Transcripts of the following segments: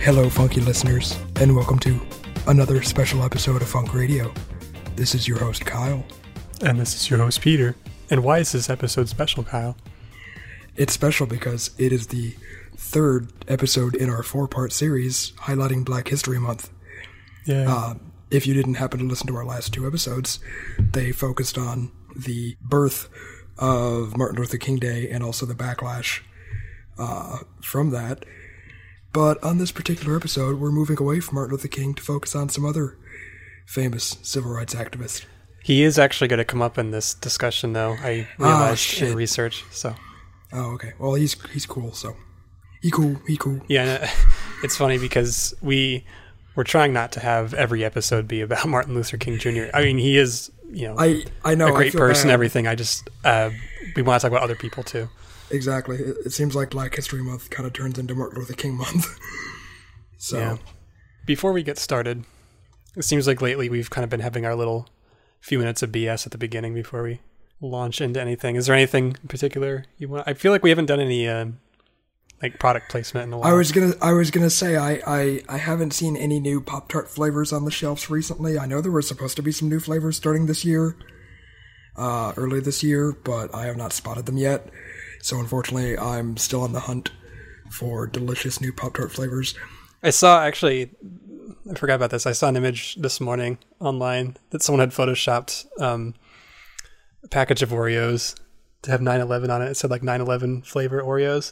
Hello, funky listeners, and welcome to another special episode of Funk Radio. This is your host, Kyle. And this is your host, Peter. And why is this episode special, Kyle? It's special because it is the third episode in our four-part series highlighting Black History Month. Yeah. If you didn't happen to listen to our last two episodes, they focused on the birth of Martin Luther King Day and also the backlash from that. But on this particular episode, we're moving away from Martin Luther King to focus on some other famous civil rights activists. He is actually going to come up in this discussion, though. I realized in research. So. Oh, okay. Well, he's cool, so he cool. Yeah, it's funny because we're trying not to have every episode be about Martin Luther King Jr. I mean, he is, I know, a great person, everything. I just we want to talk about other people too. Exactly. It seems like Black History Month kind of turns into Martin Luther King Month. So, yeah. Before we get started, it seems like lately we've kind of been having our little few minutes of BS at the beginning before we launch into anything. Is there anything in particular you want? I feel like we haven't done any product placement in a while. I was gonna say I haven't seen any new Pop-Tart flavors on the shelves recently. I know there were supposed to be some new flavors starting this year, early this year, but I have not spotted them yet. So unfortunately, I'm still on the hunt for delicious new Pop-Tart flavors. I forgot about this. I saw an image this morning online that someone had photoshopped a package of Oreos to have 9/11 on it. It said 9/11 flavor Oreos,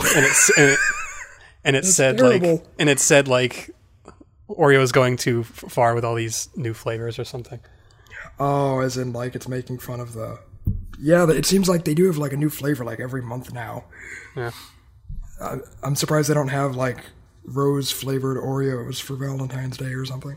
and it said terrible. it said Oreos going too far with all these new flavors or something. Oh, as in it's making fun of the. Yeah, it seems like they do have a new flavor every month now. Yeah. I'm surprised they don't have rose flavored Oreos for Valentine's Day or something.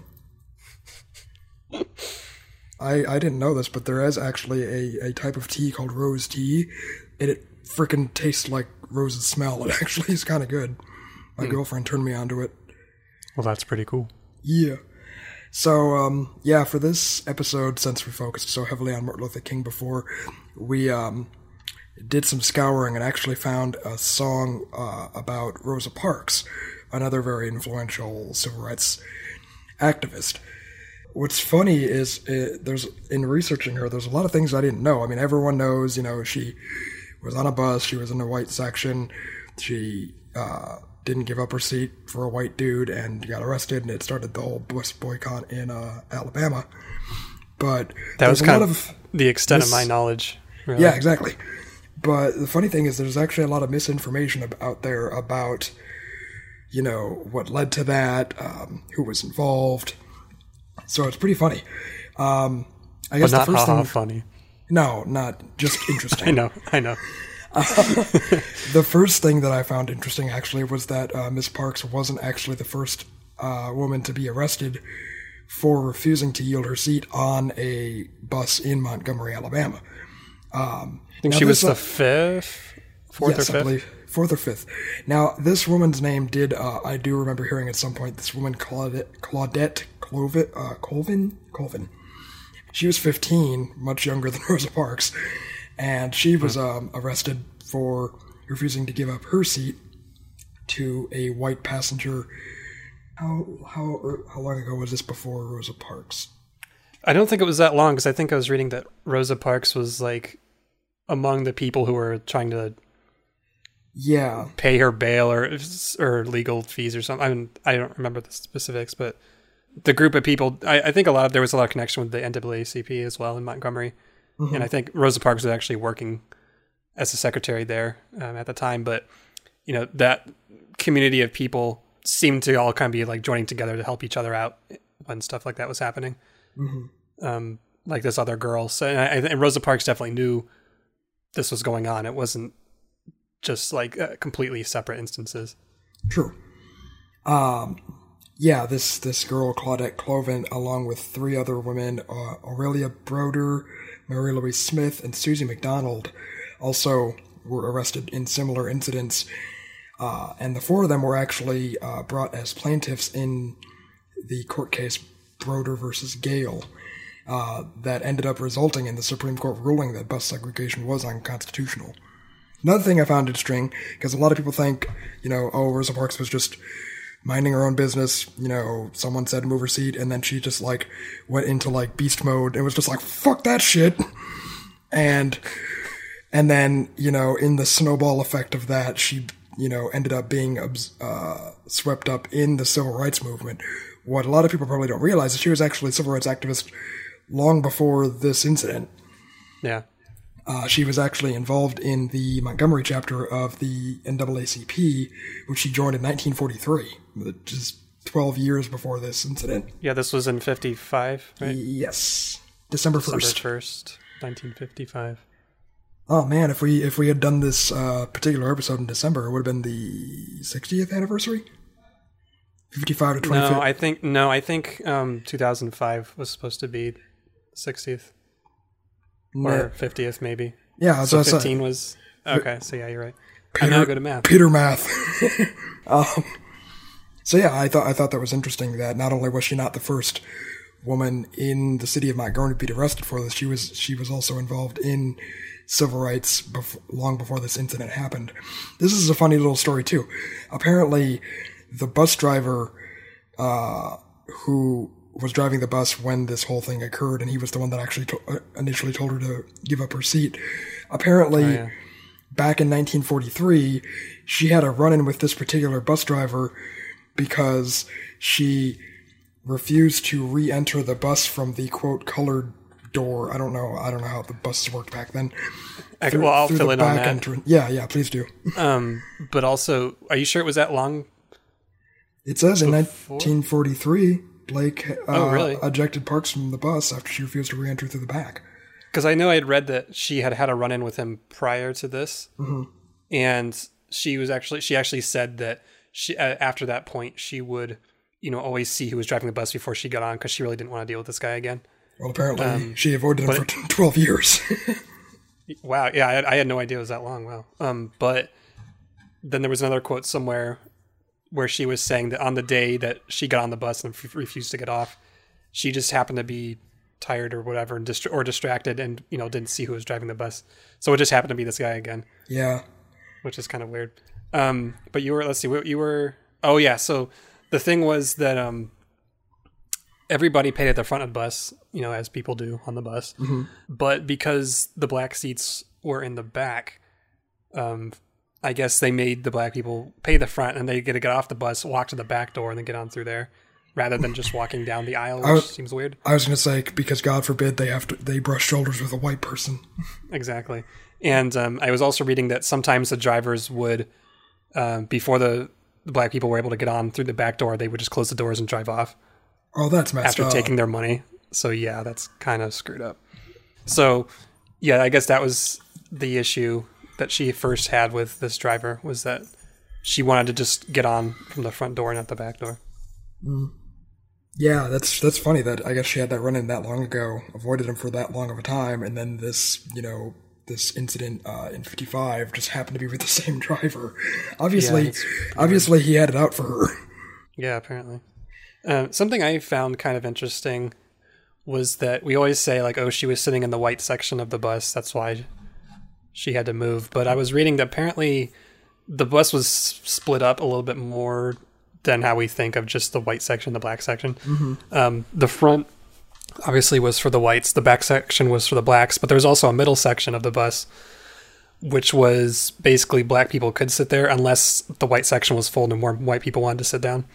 I didn't know this, but there is actually a type of tea called rose tea, and it freaking tastes like roses smell. It actually is kind of good. My girlfriend turned me onto it. Well, that's pretty cool. Yeah. So, for this episode, since we focused so heavily on Martin Luther King before, we did some scouring and actually found a song about Rosa Parks, another very influential civil rights activist. What's funny is in researching her, there's a lot of things I didn't know. I mean, everyone knows, she was on a bus, she was in the white section, she didn't give up her seat for a white dude and got arrested, and it started the whole bus boycott in Alabama. But that was kind of the extent of my knowledge. Really. Yeah, exactly. But the funny thing is there's actually a lot of misinformation out there about, what led to that, who was involved. So it's pretty funny. I guess but not the first thing, funny. No, not just interesting. I know. The first thing that I found interesting actually was that Miss Parks wasn't actually the first woman to be arrested for refusing to yield her seat on a bus in Montgomery, Alabama. I think she was the fifth, fourth or fifth? I believe fourth or fifth. Now, this woman's name I do remember hearing at some point, this woman Claudette Colvin. She was 15, much younger than Rosa Parks, and she was arrested for refusing to give up her seat to a white passenger. How long ago was this before Rosa Parks? I don't think it was that long, because I think I was reading that Rosa Parks was among the people who were trying to pay her bail or legal fees or something. I don't remember the specifics, but the group of people, I think there was a lot of connection with the NAACP as well in Montgomery. Mm-hmm. And I think Rosa Parks was actually working as a secretary there at the time. But, that community of people seemed to all kind of be joining together to help each other out when stuff like that was happening. Mm-hmm. This other girl. So, and Rosa Parks definitely knew this was going on. It wasn't just completely separate instances. True. This girl, Claudette Colvin, along with three other women, Aurelia Broder, Mary Louise Smith, and Susie McDonald, also were arrested in similar incidents. And the four of them were actually brought as plaintiffs in the court case Broder versus Gale, that ended up resulting in the Supreme Court ruling that bus segregation was unconstitutional. Another thing I found interesting, because a lot of people think, Rosa Parks was just minding her own business. Someone said move her seat, and then she just like went into like beast mode and was just like, fuck that shit. And then, in the snowball effect of that, she, ended up being swept up in the civil rights movement. What a lot of people probably don't realize is she was actually a civil rights activist long before this incident. Yeah. She was actually involved in the Montgomery chapter of the NAACP, which she joined in 1943, which is 12 years before this incident. Yeah, this was in 55, right? Yes. December 1st. December 1st, 1955. Oh man, if we had done this particular episode in December, it would have been the 60th anniversary? 55 to 25? I think 2005 was supposed to be 60th. Or 50th, maybe. Yeah, so 15 was... Okay, so yeah, you're right. Peter, I'm now good at math. Peter math. So yeah, I thought that was interesting that not only was she not the first woman in the city of Montgomery to be arrested for this, she was also involved in civil rights long before this incident happened. This is a funny little story too. Apparently, the bus driver who was driving the bus when this whole thing occurred, and he was the one that actually initially told her to give up her seat. Apparently, back in 1943, she had a run-in with this particular bus driver because she refused to re-enter the bus from the, quote, colored door. I don't know how the buses worked back then. I'll fill in on that. Yeah, please do. But also, are you sure it was that long? It says before? In 1943... Blake really? ejected Parks from the bus after she refused to re-enter through the back. Because I know I had read that she had a run-in with him prior to this, and she actually said that she after that point she would always see who was driving the bus before she got on because she really didn't want to deal with this guy again. Well, apparently she avoided him for 12 years. Wow, yeah, I had no idea it was that long. Wow, but then there was another quote somewhere where she was saying that on the day that she got on the bus and refused to get off, she just happened to be tired or whatever, or distracted, and didn't see who was driving the bus. So it just happened to be this guy again. Yeah, which is kind of weird. But let's see, what you were. Oh yeah, so the thing was that everybody paid at the front of the bus, as people do on the bus. But because the black seats were in the back, I guess they made the black people pay the front, and they get to get off the bus, walk to the back door, and then get on through there, rather than just walking down the aisle, which seems weird. I was going to say, because God forbid they brush shoulders with a white person. Exactly. And I was also reading that sometimes the drivers would, before the black people were able to get on through the back door, they would just close the doors and drive off. Oh, that's messed up. After taking their money. So yeah, that's kind of screwed up. So yeah, I guess that was the issue that she first had with this driver, was that she wanted to just get on from the front door and not the back door. Yeah, that's funny that I guess she had that run-in that long ago, avoided him for that long of a time, and then this, this incident in 55 just happened to be with the same driver. Obviously he had it out for her. Yeah, apparently. Something I found kind of interesting was that we always say, like, oh, she was sitting in the white section of the bus, that's why she had to move. But I was reading that apparently the bus was split up a little bit more than how we think of just the white section, the black section. The front obviously was for the whites, the back section was for the blacks, but there was also a middle section of the bus, which was basically black people could sit there unless the white section was full and more white people wanted to sit down.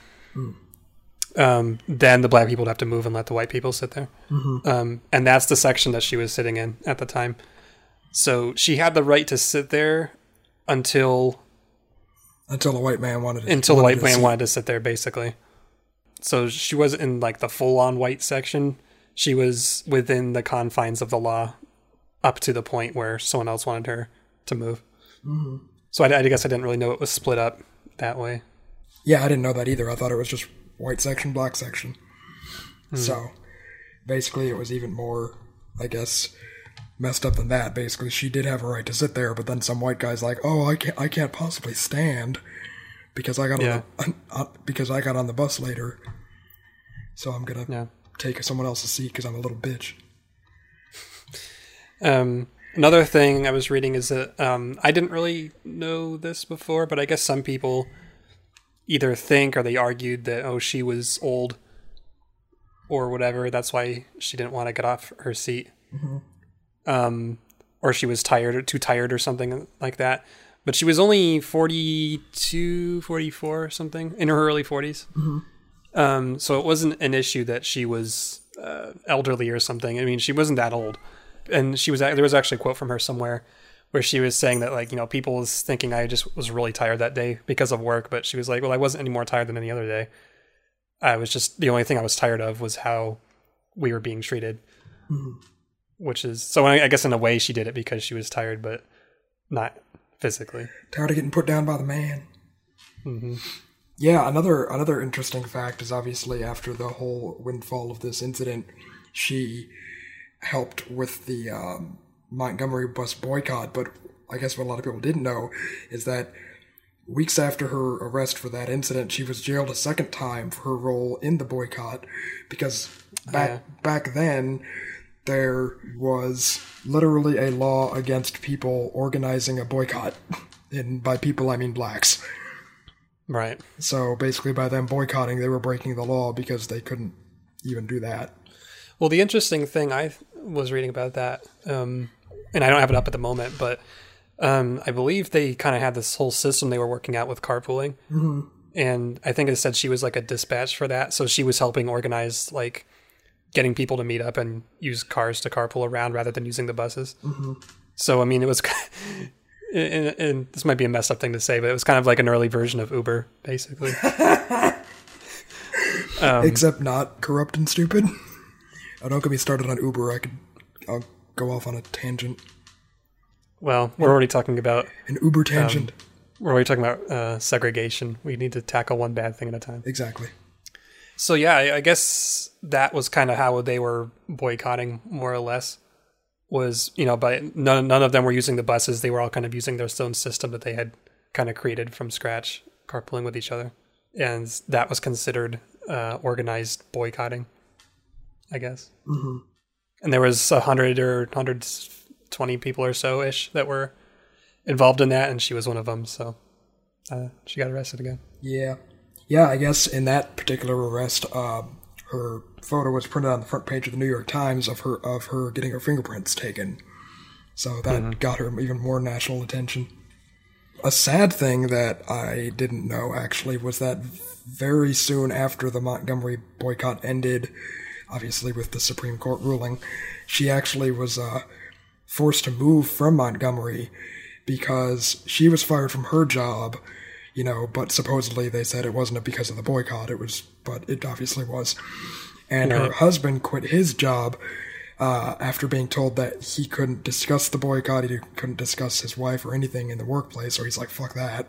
Then the black people would have to move and let the white people sit there. And that's the section that she was sitting in at the time. So she had the right to sit there until the white man wanted to sit there, basically. So she wasn't in like the full-on white section. She was within the confines of the law up to the point where someone else wanted her to move. So I guess I didn't really know it was split up that way. Yeah, I didn't know that either. I thought it was just white section, black section. So basically it was even more, I guess, messed up than that. Basically, she did have a right to sit there, but then some white guy's like, "Oh, I can't possibly stand because I got on the bus later, so I'm gonna take someone else's seat because I'm a little bitch." Another thing I was reading is that I didn't really know this before, but I guess some people, either think or they argued that, oh, she was old or whatever. That's why she didn't want to get off her seat. Or she was tired or too tired or something like that. But she was only 42, 44 or something, in her early 40s. So it wasn't an issue that she was elderly or something. I mean, she wasn't that old. And there was actually a quote from her somewhere where she was saying that, like, you know, people was thinking I just was really tired that day because of work. But she was like, well, I wasn't any more tired than any other day. I was just, the only thing I was tired of was how we were being treated. Which is, so I guess in a way she did it because she was tired, but not physically. Tired of getting put down by the man. Yeah, another interesting fact is obviously after the whole windfall of this incident, she helped with the Montgomery bus boycott, but I guess what a lot of people didn't know is that weeks after her arrest for that incident, she was jailed a second time for her role in the boycott, because back then there was literally a law against people organizing a boycott, and by people I mean blacks. Right. So basically by them boycotting, they were breaking the law because they couldn't even do that. Well, the interesting thing I was reading about that, and I don't have it up at the moment, but I believe they kind of had this whole system they were working out with carpooling. And I think it said she was like a dispatch for that. So she was helping organize, like, getting people to meet up and use cars to carpool around rather than using the buses. So, I mean, it was, and this might be a messed up thing to say, but it was kind of like an early version of Uber, basically. Except not corrupt and stupid. Oh, don't get me started on Uber. I'll go off on a tangent. Well, we're already talking about... An Uber tangent. We're already talking about segregation. We need to tackle one bad thing at a time. Exactly. So yeah, I guess that was kind of how they were boycotting, more or less. Was, you know, but none of them were using the buses. They were all kind of using their own system that they had kind of created from scratch, carpooling with each other. And that was considered organized boycotting, I guess. And there was 100 or 120 people or so-ish that were involved in that, and she was one of them, so she got arrested again. Yeah, I guess in that particular arrest, her photo was printed on the front page of the New York Times of her getting her fingerprints taken. So that got her even more national attention. A sad thing that I didn't know, actually, was that very soon after the Montgomery boycott ended, obviously with the Supreme Court ruling, she actually was forced to move from Montgomery because she was fired from her job, you know, but supposedly they said it wasn't because of the boycott, but it obviously was. And her husband quit his job after being told that he couldn't discuss the boycott, he couldn't discuss his wife or anything in the workplace, so he's like, fuck that.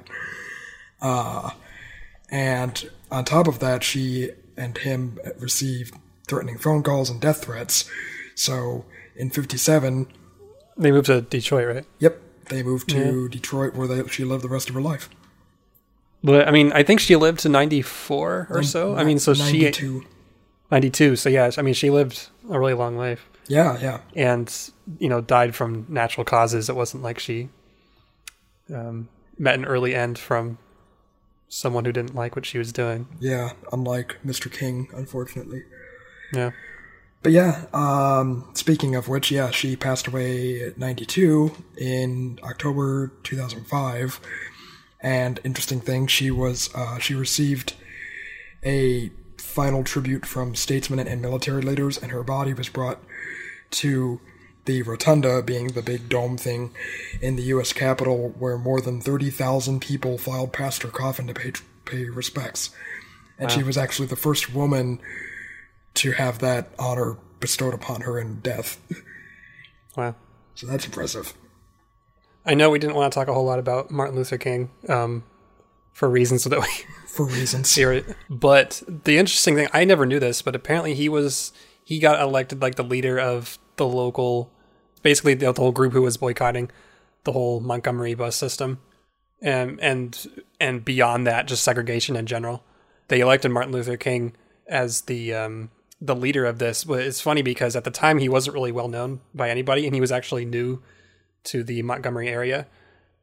And on top of that, she and him received threatening phone calls and death threats. So in 1957... They moved to Detroit, right? Yep. They moved to Detroit where she lived the rest of her life. But, I mean, I think she lived to 94 or so. I mean, so 92. 92. So, yeah, I mean, she lived a really long life. Yeah. And, you know, died from natural causes. It wasn't like she met an early end from someone who didn't like what she was doing. Yeah, unlike Mr. King, unfortunately. Yeah. But yeah, speaking of which, yeah, she passed away at 92 in October 2005. And interesting thing, she received a final tribute from statesmen and military leaders, and her body was brought to the rotunda, being the big dome thing in the U.S. Capitol, where more than 30,000 people filed past her coffin to pay respects. And she was actually the first woman to have that honor bestowed upon her in death. Wow. So that's impressive. I know we didn't want to talk a whole lot about Martin Luther King for reasons so that we... For reasons. Hear it. But the interesting thing, I never knew this, but apparently he got elected like the leader of the local... Basically, the whole group who was boycotting the whole Montgomery bus system. And beyond that, just segregation in general. They elected Martin Luther King as the leader of this. But it's funny because at the time he wasn't really well known by anybody, and he was actually new to the Montgomery area.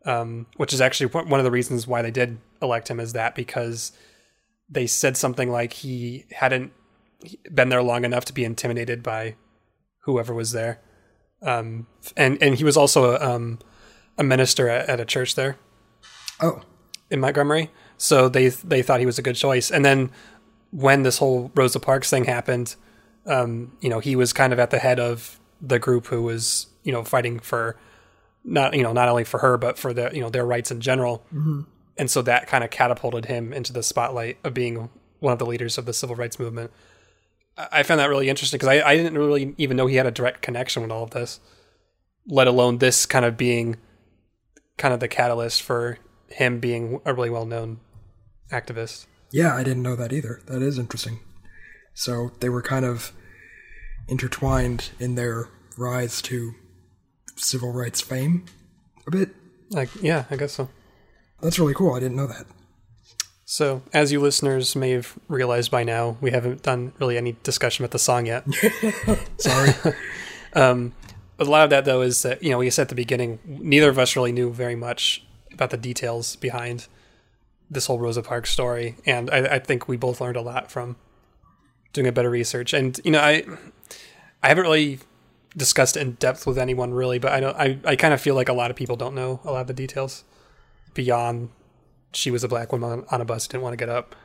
which is actually one of the reasons why they did elect him, is that because they said something like he hadn't been there long enough to be intimidated by whoever was there. And he was also a minister at a church there. Oh. In Montgomery. So they thought he was a good choice. And then when this whole Rosa Parks thing happened, he was kind of at the head of the group who was, fighting for not only for her, but for their rights in general. Mm-hmm. And so that kind of catapulted him into the spotlight of being one of the leaders of the civil rights movement. I found that really interesting because I didn't really even know he had a direct connection with all of this, let alone this kind of being kind of the catalyst for him being a really well-known activist. Yeah, I didn't know that either. That is interesting. So they were kind of intertwined in their rise to civil rights fame a bit. Yeah, I guess so. That's really cool. I didn't know that. So, as you listeners may have realized by now, we haven't done really any discussion about the song yet. Sorry. But a lot of that, though, is that, we said at the beginning, neither of us really knew very much about the details behind this whole Rosa Parks story. And I think we both learned a lot from doing a better research. And, I haven't really discussed it in depth with anyone, really, but I kind of feel like a lot of people don't know a lot of the details beyond she was a black woman on a bus who didn't want to get up,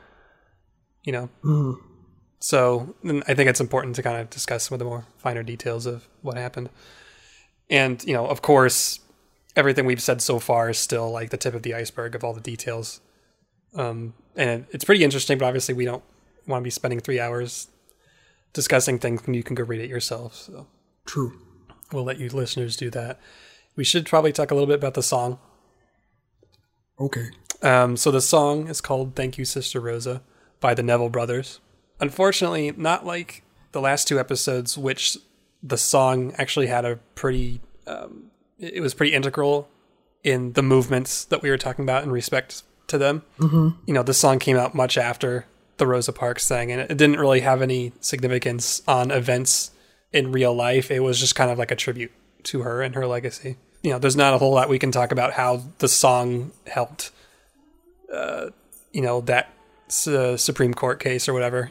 Mm. So I think it's important to kind of discuss some of the more finer details of what happened. And, of course, everything we've said so far is still like the tip of the iceberg of all the details. And it's pretty interesting, but obviously we don't want to be spending 3 hours discussing things when you can go read it yourself. So True. We'll let you listeners do that. We should probably talk a little bit about the song. Okay. So the song is called Thank You, Sister Rosa by the Neville Brothers. Unfortunately, not like the last two episodes, which the song actually had a pretty, it was pretty integral in the movements that we were talking about in respect to them. Mm-hmm. The song came out much after the Rosa Parks thing, and it didn't really have any significance on events in real life. It was just kind of like a tribute to her and her legacy. There's not a whole lot we can talk about how the song helped, that Supreme Court case or whatever.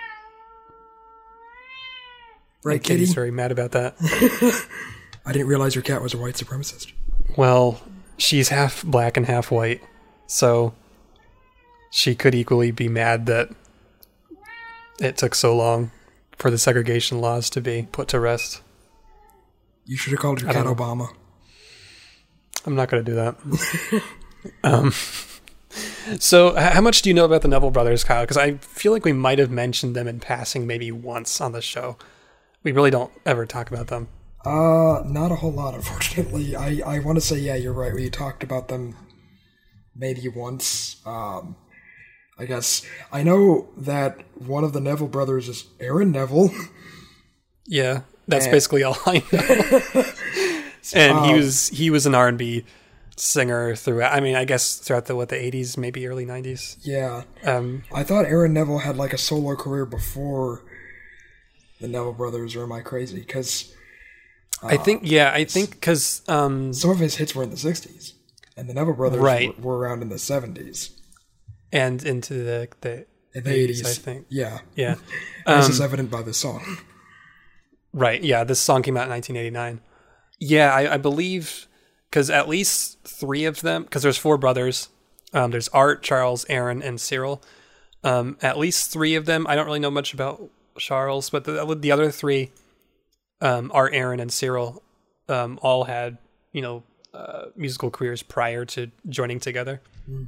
Right, Kitty's Kitty? very mad about that. I didn't realize your cat was a white supremacist. Well, she's half black and half white, so she could equally be mad that it took so long for the segregation laws to be put to rest. You should have called your cat Obama. I'm not going to do that. So how much do you know about the Neville Brothers, Kyle? Because I feel like we might have mentioned them in passing maybe once on the show. We really don't ever talk about them. Not a whole lot, unfortunately. I want to say, yeah, you're right. We talked about them maybe once. I guess. I know that one of the Neville brothers is Aaron Neville. Yeah, that's basically all I know. And he was an R&B singer throughout, I guess throughout the 80s, maybe early 90s. Yeah. I thought Aaron Neville had like a solo career before the Neville Brothers, or am I crazy? Because I think because some of his hits were in the 60s, and the Neville Brothers were around in the 70s. And into the 80s, I think. Yeah. Yeah. This is evident by this song. Right, yeah, this song came out in 1989. Yeah, I believe, because at least three of them, because there's four brothers, there's Art, Charles, Aaron, and Cyril. At least three of them, I don't really know much about Charles, but the other three, Art, Aaron, and Cyril, all had, musical careers prior to joining together in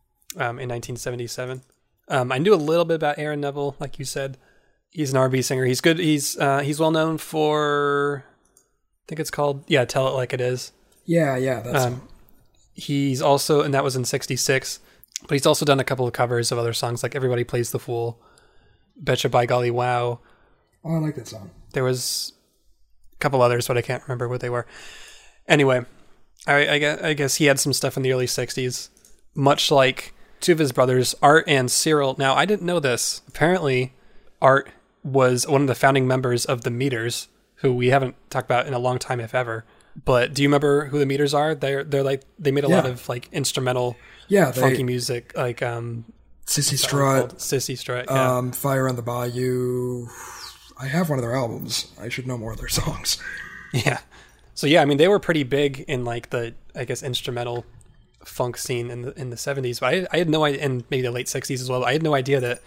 1977. I knew a little bit about Aaron Neville, like you said. He's an R&B singer. He's good. He's well known for, I think it's called, Tell It Like It Is. Yeah, that's he's also, and that was in 66, but he's also done a couple of covers of other songs like Everybody Plays the Fool, Betcha by Golly Wow. Oh, I like that song. There was a couple others, but I can't remember what they were. Anyway, I guess he had some stuff in the early 60s, much like two of his brothers, Art and Cyril. Now, I didn't know this. Apparently, Art was one of the founding members of the Meters, who we haven't talked about in a long time, if ever. But do you remember who the Meters are? They're like they made a lot of like instrumental, funky music, like Sissy Strut, yeah. Fire on the Bayou. I have one of their albums. I should know more of their songs. Yeah. So yeah, I mean they were pretty big in like the instrumental funk scene in the 70s. But I had no idea, and maybe the late 60s as well. I had no idea that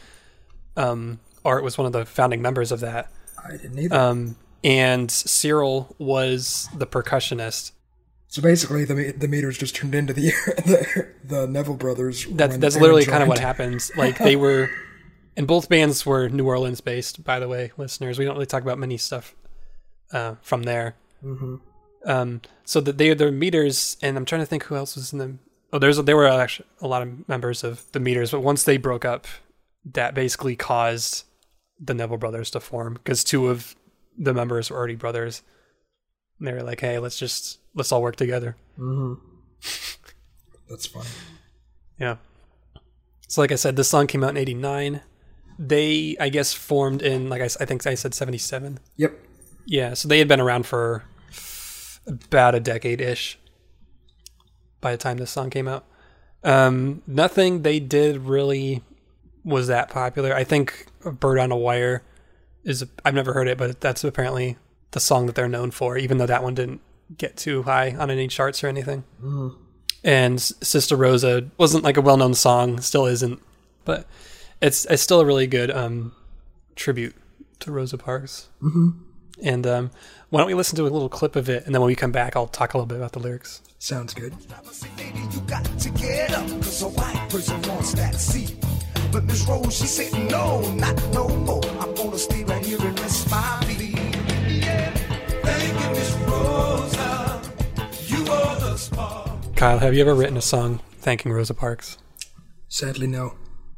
Art was one of the founding members of that. I didn't either. And Cyril was the percussionist. So basically, the Meters just turned into the Neville brothers. That's literally kind of what happens. Like they were, and both bands were New Orleans based. By the way, listeners, we don't really talk about many stuff from there. Mm-hmm. So that they're Meters, and I'm trying to think who else was in them. Oh, there were actually a lot of members of the Meters, but once they broke up, that basically caused the Neville brothers to form because two of the members were already brothers. And they were like, hey, let's all work together. Mm-hmm. That's funny. Yeah. So like I said, this song came out in 89. They, I guess, formed in, like I think I said 77. Yep. Yeah, so they had been around for about a decade-ish by the time this song came out. Nothing they did really was that popular. I think Bird on a Wire I've never heard it, but that's apparently the song that they're known for, even though that one didn't get too high on any charts or anything. Mm-hmm. And Sister Rosa wasn't like a well-known song, still isn't, but it's still a really good tribute to Rosa Parks. Mm-hmm. And why don't we listen to a little clip of it, and then when we come back, I'll talk a little bit about the lyrics. Sounds good. You got to get up, 'cause a white person wants that seat. But Miss Rose, she said, no, not no more. I'm gonna stay right here and rest my feet. Yeah. Thank you, Miss Rosa. You are the spark. Kyle, have you ever written a song thanking Rosa Parks? Sadly, no.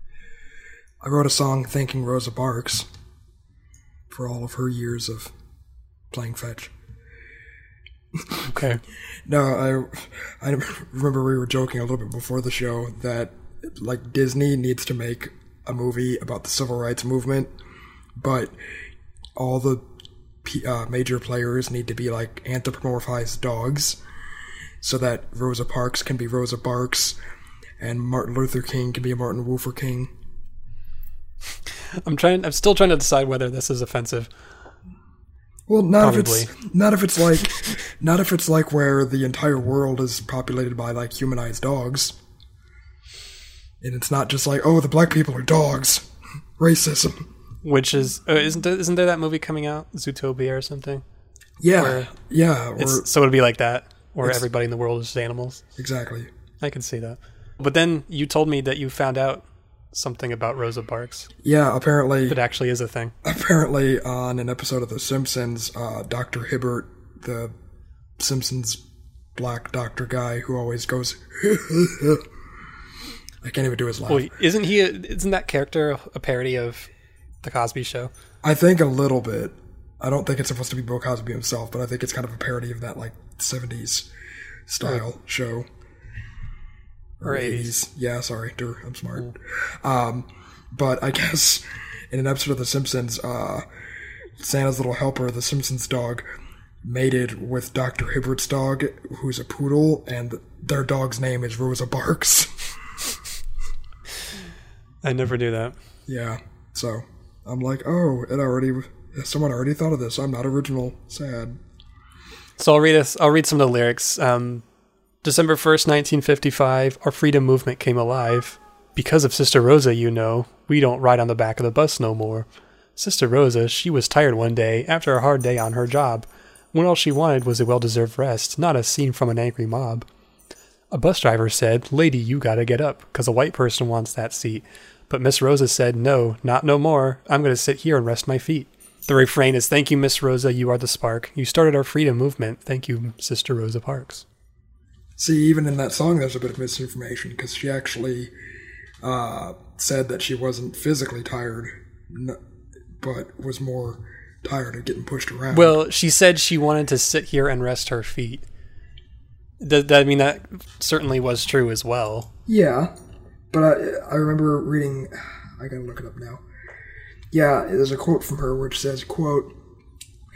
I wrote a song thanking Rosa Parks for all of her years of playing fetch. Okay. No, I remember we were joking a little bit before the show that like Disney needs to make a movie about the civil rights movement, but all the major players need to be like anthropomorphized dogs so that Rosa Parks can be Rosa Parks and Martin Luther King can be Martin Luther King. I'm still trying to decide whether this is offensive. Well, not if it's like where the entire world is populated by like humanized dogs. And it's not just like, oh, the black people are dogs. Racism. Which is, isn't there that movie coming out? Zootopia or something? Yeah. So it'd be like that, where everybody in the world is just animals. Exactly. I can see that. But then you told me that you found out something about Rosa Parks. Yeah, apparently. That actually is a thing. Apparently, on an episode of The Simpsons, Dr. Hibbert, the Simpsons black doctor guy who always goes... I can't even do his laugh. Well, isn't that character a parody of The Cosby Show? I think a little bit. I don't think it's supposed to be Bill Cosby himself, but I think it's kind of a parody of that, like, 70s style show. Or 80s. Yeah, sorry. I'm smart. But I guess in an episode of The Simpsons, Santa's little helper, the Simpsons dog, mated with Dr. Hibbert's dog, who's a poodle, and their dog's name is Rosa Parks. I never knew that. Yeah, so I'm like, oh, someone already thought of this. I'm not original. Sad. So I'll read some of the lyrics. December 1st, 1955, our freedom movement came alive. Because of Sister Rosa, we don't ride on the back of the bus no more. Sister Rosa, she was tired one day after a hard day on her job, when all she wanted was a well-deserved rest, not a scene from an angry mob. A bus driver said, lady, you gotta get up, 'cause a white person wants that seat. But Miss Rosa said, no, not no more. I'm going to sit here and rest my feet. The refrain is, thank you, Miss Rosa, you are the spark. You started our freedom movement. Thank you, Sister Rosa Parks. See, even in that song, there's a bit of misinformation, because she actually said that she wasn't physically tired, but was more tired of getting pushed around. Well, she said she wanted to sit here and rest her feet. That certainly was true as well. Yeah. But I remember reading, I gotta look it up now. Yeah, there's a quote from her which says, quote,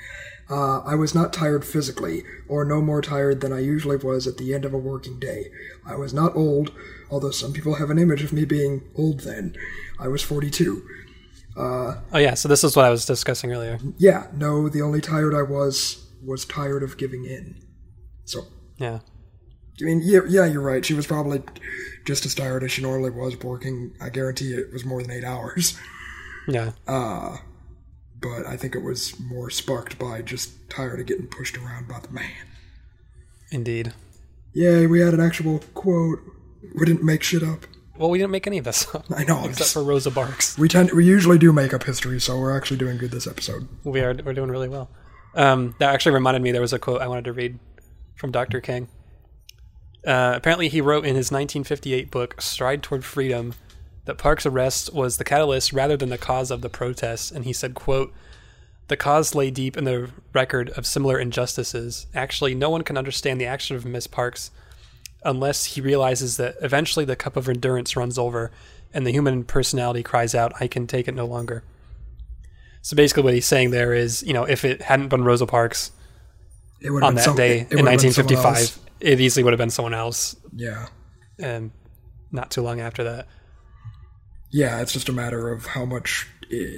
I was not tired physically, or no more tired than I usually was at the end of a working day. I was not old, although some people have an image of me being old then. I was 42. Oh yeah, so this is what I was discussing earlier. Yeah, no, the only tired I was tired of giving in. So, yeah. I mean, yeah, you're right. She was probably just as tired as she normally was working. I guarantee it was more than 8 hours. Yeah. But I think it was more sparked by just tired of getting pushed around by the man. Indeed. Yay, we had an actual quote. We didn't make shit up. Well, we didn't make any of this up. I know. Except for Rosa Parks. We usually do make up history, so we're actually doing good this episode. We're doing really well. That actually reminded me, there was a quote I wanted to read from Dr. King. Apparently he wrote in his 1958 book, Stride Toward Freedom, that Parks' arrest was the catalyst rather than the cause of the protests, and he said, quote, "The cause lay deep in the record of similar injustices. Actually, no one can understand the action of Miss Parks unless he realizes that eventually the cup of endurance runs over and the human personality cries out, I can take it no longer." So basically what he's saying there is, if it hadn't been Rosa Parks on that day in 1955, it easily would have been someone else. Yeah. And not too long after that. Yeah, it's just a matter of how much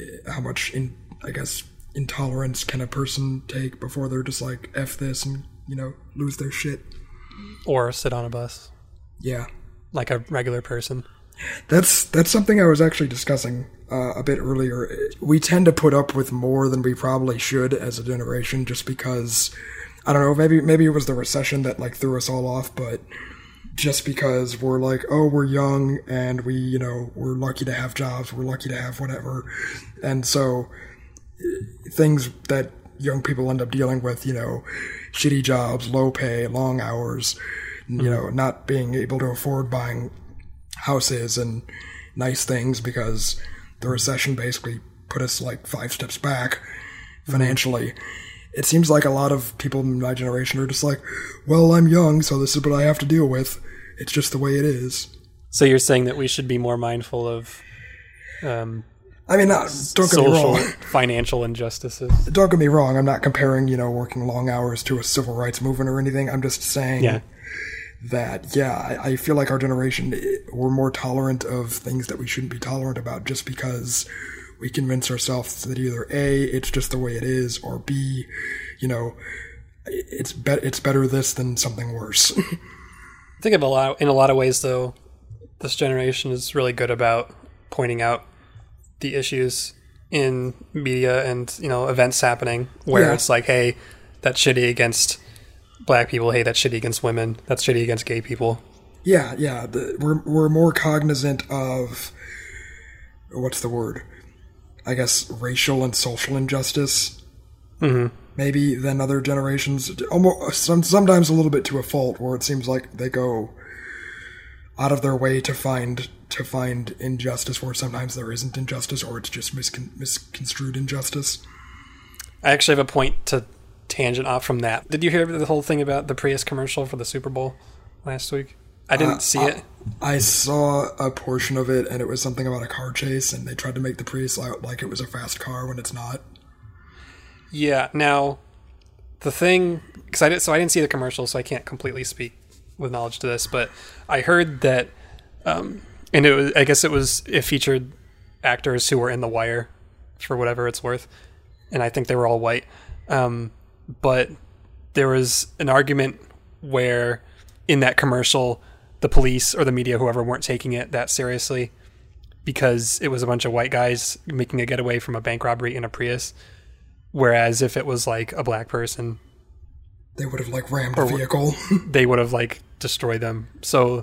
intolerance can a person take before they're just like, F this and, lose their shit. Or sit on a bus. Yeah. Like a regular person. That's something I was actually discussing a bit earlier. We tend to put up with more than we probably should as a generation just because, I don't know, maybe it was the recession that threw us all off, but just because we're like, oh, we're young and we're lucky to have jobs, we're lucky to have whatever. And so things that young people end up dealing with, shitty jobs, low pay, long hours, not being able to afford buying houses and nice things because the recession basically put us 5 steps back financially. It seems like a lot of people in my generation are just like, well, I'm young, so this is what I have to deal with. It's just the way it is. So you're saying that we should be more mindful of don't get me wrong. Financial injustices. Don't get me wrong. I'm not comparing, working long hours to a civil rights movement or anything. I'm just saying that, I feel like our generation, we're more tolerant of things that we shouldn't be tolerant about just because we convince ourselves that either A, it's just the way it is, or B, it's better this than something worse. I think in a lot of ways, though, this generation is really good about pointing out the issues in media and, events happening where it's like, hey, that's shitty against black people. Hey, that's shitty against women. That's shitty against gay people. Yeah. We're more cognizant of, what's the word? I guess racial and social injustice. Mm-hmm. Maybe than other generations. Almost sometimes a little bit to a fault, where it seems like they go out of their way to find injustice where sometimes there isn't injustice, or it's just misconstrued injustice. I actually have a point to tangent off from that. Did you hear the whole thing about the Prius commercial for the Super Bowl last week? I didn't see it. I saw a portion of it, and it was something about a car chase, and they tried to make the Prius out like it was a fast car when it's not. Yeah, now, the thing... I didn't see the commercial, so I can't completely speak with knowledge to this, but I heard that... and it featured actors who were in The Wire, for whatever it's worth, and I think they were all white. But there was an argument where, in that commercial, the police or the media, whoever, weren't taking it that seriously because it was a bunch of white guys making a getaway from a bank robbery in a Prius. Whereas if it was a black person, they would have rammed the vehicle. They would have destroyed them. So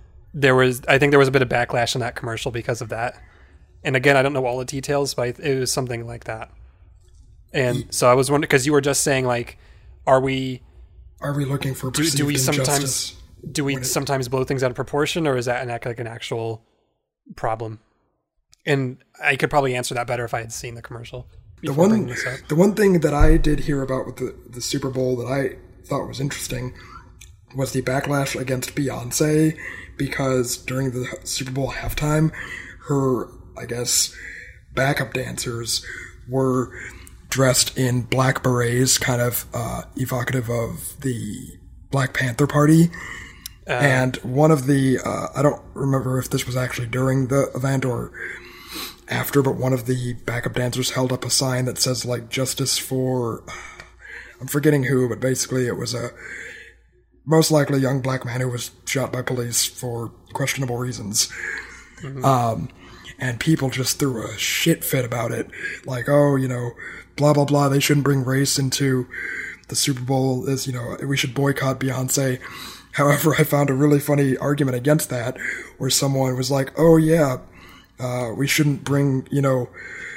I think there was a bit of backlash in that commercial because of that. And again, I don't know all the details, but it was something like that. And so I was wondering, because you were just saying are we looking for perceived injustice? Do we sometimes blow things out of proportion, or is that an actual problem? And I could probably answer that better if I had seen the commercial. The one thing that I did hear about with the Super Bowl that I thought was interesting was the backlash against Beyonce, because during the Super Bowl halftime, her, backup dancers were dressed in black berets, kind of evocative of the Black Panther Party. And one of the, I don't remember if this was actually during the event or after, but one of the backup dancers held up a sign that says, like, justice for, I'm forgetting who, but basically it was a most likely young black man who was shot by police for questionable reasons. Mm-hmm. And people just threw a shit fit about it. Like, oh, you know, blah, blah, blah, they shouldn't bring race into the Super Bowl, you know, we should boycott Beyonce. However, I found a really funny argument against that, where someone was like, oh yeah, we shouldn't bring, you know,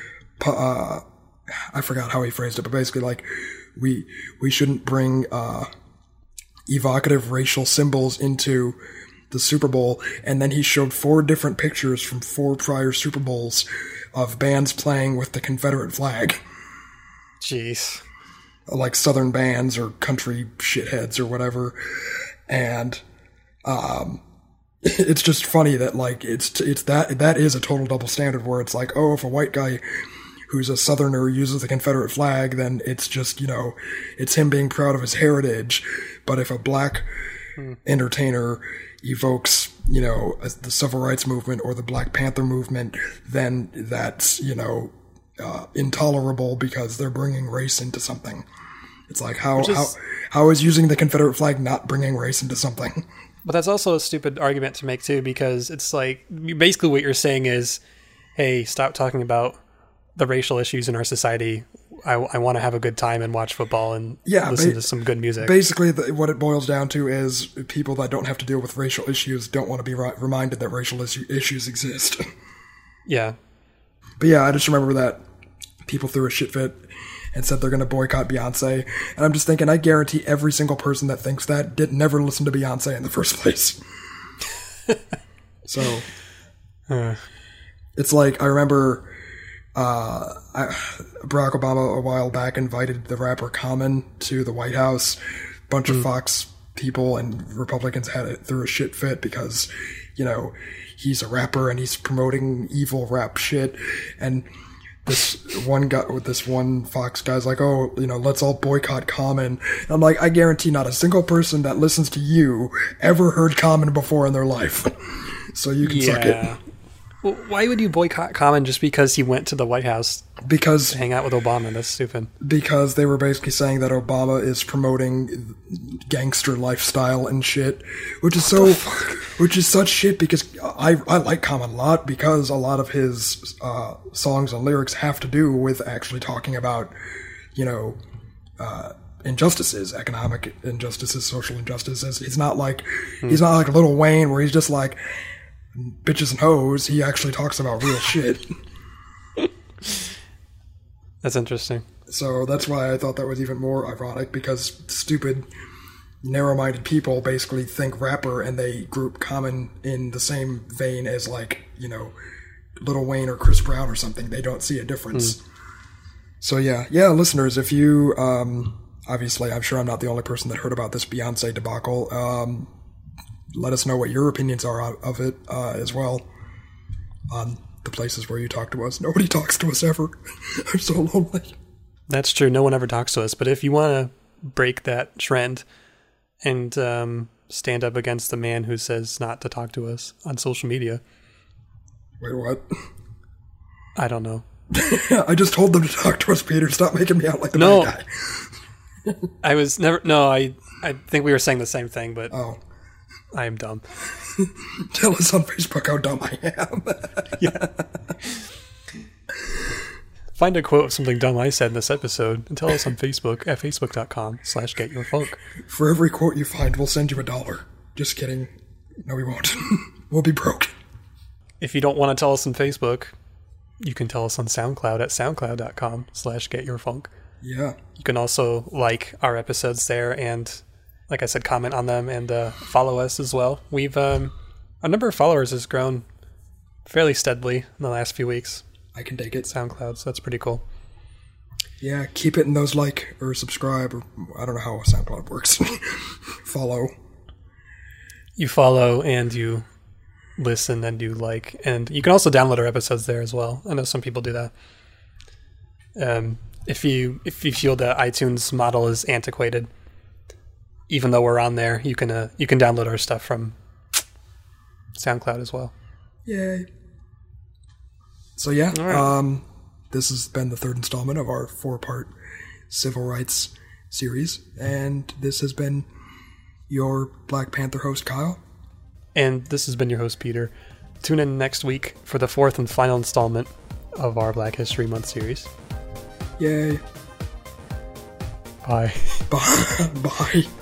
I forgot how he phrased it, but basically like, we shouldn't bring, evocative racial symbols into the Super Bowl, and then he showed 4 different pictures from 4 prior Super Bowls of bands playing with the Confederate flag. Jeez. Like Southern bands or country shitheads or whatever. And, it's just funny that, like, it's that is a total double standard where it's like, oh, if a white guy who's a Southerner uses the Confederate flag, then it's just, you know, it's him being proud of his heritage. But if a black entertainer evokes, you know, the Civil Rights Movement or the Black Panther movement, then that's, you know, intolerable because they're bringing race into something. It's like, how is using the Confederate flag not bringing race into something? But that's also a stupid argument to make too, because it's like, basically what you're saying is, hey, stop talking about the racial issues in our society. I want to have a good time and watch football and listen to some good music. Basically, what it boils down to is people that don't have to deal with racial issues don't want to be reminded that racial issues exist. Yeah. But yeah, I just remember that people threw a shit fit and said they're going to boycott Beyonce. And I'm just thinking, I guarantee every single person that thinks that never listen to Beyonce in the first place. So, it's like, I remember Barack Obama a while back invited the rapper Common to the White House. A bunch of Fox people and Republicans threw a shit fit because, you know, he's a rapper and he's promoting evil rap shit. And this one Fox guy's like, oh, you know, let's all boycott Common. And I'm like, I guarantee not a single person that listens to you ever heard Common before in their life. So you can suck it. Well, why would you boycott Common just because he went to the White House to hang out with Obama? That's stupid. Because they were basically saying that Obama is promoting gangster lifestyle and shit, which is such shit. Because I like Common a lot because a lot of his songs and lyrics have to do with actually talking about, you know, injustices, economic injustices, social injustices. He's not like Lil Wayne where he's just like bitches and hoes. He actually talks about real shit. That's interesting. So that's why I thought that was even more ironic, because stupid, narrow-minded people basically think rapper and they group Common in the same vein as, like, you know, Lil Wayne or Chris Brown or something. They don't see a difference. So yeah, listeners, if you, obviously, I'm sure I'm not the only person that heard about this Beyonce debacle. Let us know what your opinions are of it as well on the places where you talk to us. Nobody talks to us ever. I'm so lonely. That's true. No one ever talks to us. But if you want to break that trend and stand up against the man who says not to talk to us on social media. Wait, what? I don't know. I just told them to talk to us, Peter. Stop making me out like the bad guy. I was never... No, I think we were saying the same thing, but... Oh. I am dumb. Tell us on Facebook how dumb I am. Yeah. Find a quote of something dumb I said in this episode and tell us on Facebook at facebook.com/getyourfunk. For every quote you find, we'll send you $1. Just kidding. No, we won't. We'll be broke. If you don't want to tell us on Facebook, you can tell us on SoundCloud at soundcloud.com/getyourfunk. Yeah. You can also like our episodes there and, like I said, comment on them and follow us as well. We've our number of followers has grown fairly steadily in the last few weeks. I can take it. SoundCloud, so that's pretty cool. Yeah, keep it in those like or subscribe, or I don't know how SoundCloud works. Follow. You follow and you listen and you like, and you can also download our episodes there as well. I know some people do that. if you feel the iTunes model is antiquated, even though we're on there, you can download our stuff from SoundCloud as well. Yay! So yeah, right. This has been the third installment of our 4-part civil rights series, and this has been your Black Panther host, Kyle. And this has been your host, Peter. Tune in next week for the 4th and final installment of our Black History Month series. Yay. Bye. Bye. Bye.